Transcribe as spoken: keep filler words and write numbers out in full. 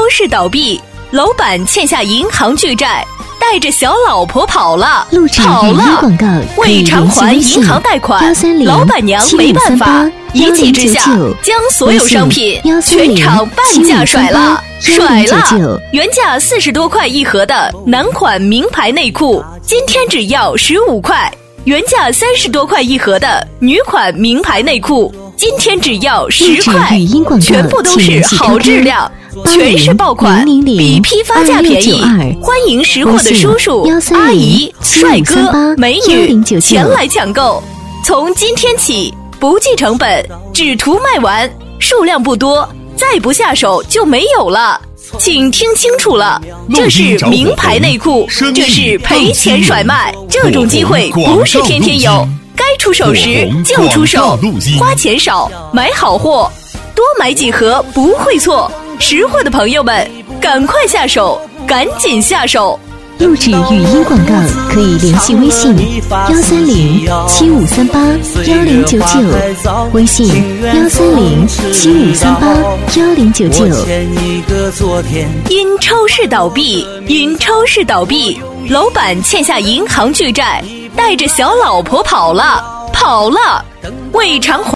市倒闭，老板欠下银行巨债，带着小老婆跑了，跑了，未偿还银行贷款，老板娘没办法，一气之下将所有商品全场半价甩了，甩了。原价四十多块一盒的男款名牌内裤，今天只要十五块；原价三十多块一盒的女款名牌内裤，今天只要十块，全部都是好质量。全是爆款，比批发价便宜，欢迎识货的叔叔、阿姨、帅哥、美女前来抢购。从今天起，不计成本，只图卖完，数量不多，再不下手就没有了。请听清楚了，这是名牌内裤，这是赔钱甩卖，这种机会不是天天有，该出手时就出手，花钱少，买好货，多买几盒不会错。识货的朋友们，赶快下手，赶紧下手！ 录制语音广告可以联系微信幺三零七五三八幺零九九，微信幺三零七五三八幺零九九。 因超市倒闭，因超市倒闭，老板欠下银行巨债，带着小老婆跑了，跑了，未偿还。